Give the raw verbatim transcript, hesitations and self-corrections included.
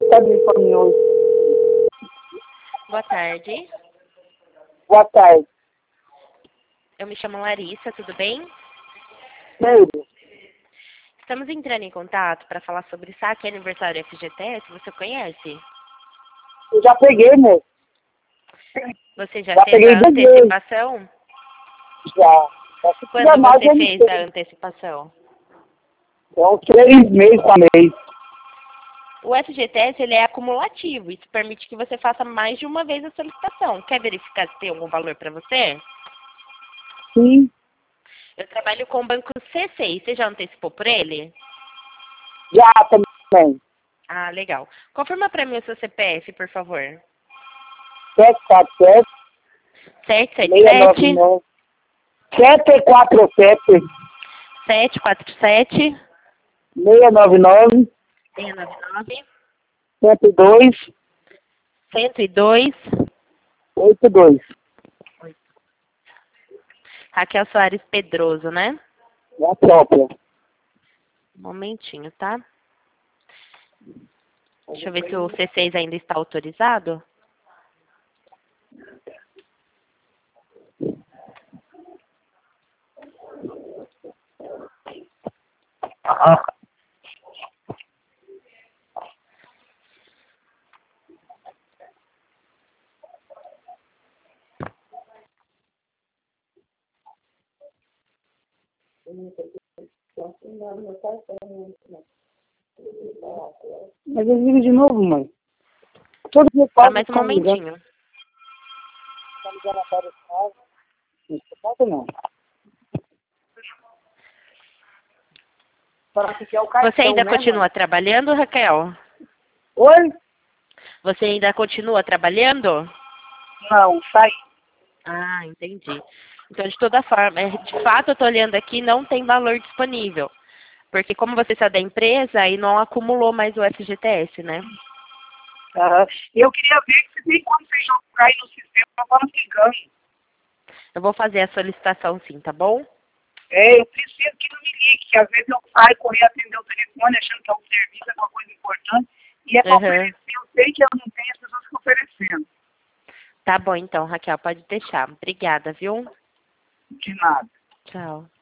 Tá me falando. Boa tarde. Boa tarde. Eu me chamo Larissa, tudo bem? Tudo. Estamos entrando em contato para falar sobre saque aniversário F G T S. Você conhece? Eu já peguei, moço. Você já, Já fez peguei a duas vezes. antecipação? Já. Só que Quando jamais você eu não fez sei. a antecipação? É uns três meses para mês. O F G T S ele é acumulativo. Isso permite que você faça mais de uma vez a solicitação. Quer verificar se tem algum valor para você? Sim. Eu trabalho com o banco C seis. Você já antecipou por ele? Já também. Ah, legal. Confirma para mim o seu C P F, por favor. sete quatro sete, sete sete seis nove sete, nove, sete quatro sete, sete quatro sete, seis nove nove, seis nove nove, cento e dois, cento e dois. oito dois. Raquel Soares Pedroso, né? É a própria. Um momentinho, tá? Deixa eu ver se o C seis ainda está autorizado. Ah. Mas eu ligo de novo, mãe. Todo dia Tá, quase mais um estão ligando. momentinho. Estão ligando a cada casa. Não pode não. Para que é o cartão, Você ainda né, continua mãe? trabalhando, Raquel? Oi? Você ainda continua trabalhando? Não, sai. Ah, entendi. Então, de toda forma, é, de fato, eu estou olhando aqui, não tem valor disponível. Porque como você saiu da empresa, aí não acumulou mais o F G T S, né? Aham. Eu queria ver se tem como vocês jogar aí no sistema para não ligando. Eu vou fazer a solicitação sim, tá bom? É, eu preciso que não me ligue, que às vezes eu saio correr atender o telefone achando que é um serviço, é uma coisa importante, e é para Uhum. oferecer. Eu sei que eu não tenho, as pessoas ficam oferecendo. Tá bom então, Raquel, pode deixar. Obrigada, viu? De nada. Tchau.